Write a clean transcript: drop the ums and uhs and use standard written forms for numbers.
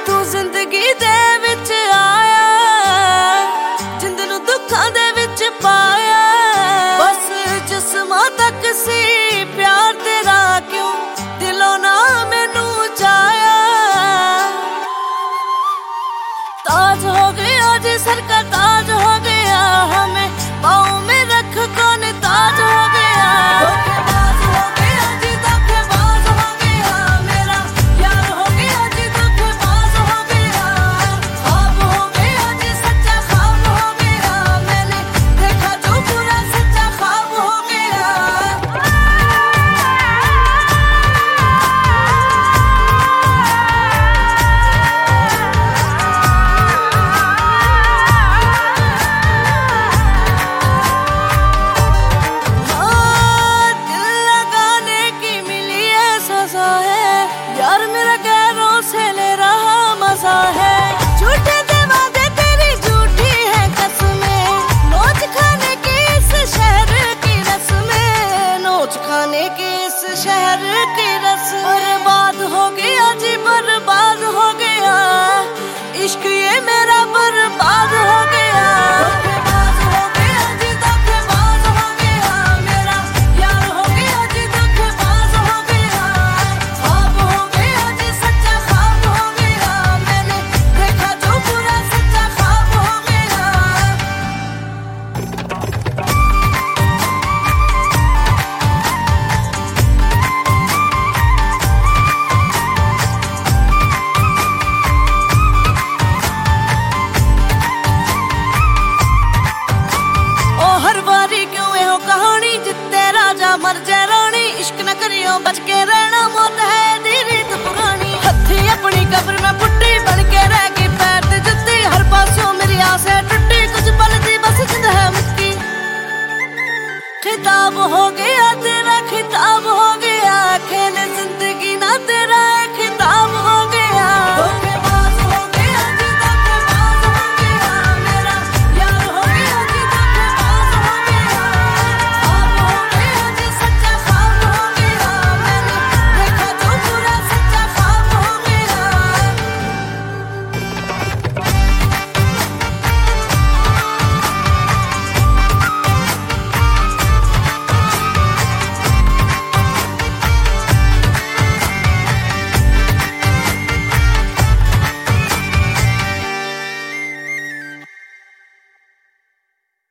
तू जिंदगी दे विच आया, जिंद नूं दुखां दे विच पाया। बस जिस्मां तक सी प्यार तेरा, क्यों दिलों ना मैनू चाया। ताज हो गया जी सर का ताज हो गया, हमें पाँव में रख कौन ताज हो गया। धोखेबाज हो गया जी धोखेबाज हो गया, मेरा यार हो गया जी धोखेबाज हो गया। ख्वाब हो गया जी सच्चा ख्वाब हो गया, मैंने देखा जो पूरा सच्चा ख्वाब हो गया। यार मेरा गैरों से ले रहा मजा है, झूठे दे वादे तेरी झूठी है कसमें। नोच खाने की इस शहर की रस्में, नोच खाने की इस शहर की रस्में। बर्बाद हो गया जी बर्बाद हो गया, इश्क ये मेरा बर्बाद हो गया। धोखेबाज हो गया जी धोखेबाज हो गया, मेरा यार हो गया जी धोखेबाज हो गया। ख्वाब हो गया जी सच्चा ख्वाब हो गया, मैंने देखा जो पूरा सच्चा ख्वाब हो गया। हर बारी क्यों यो कहानी, जितने राजा मर जाए रानी। इश्क न करियो बच के रहना, मौत है दी रीत पुरानी। हथी अपनी कब्र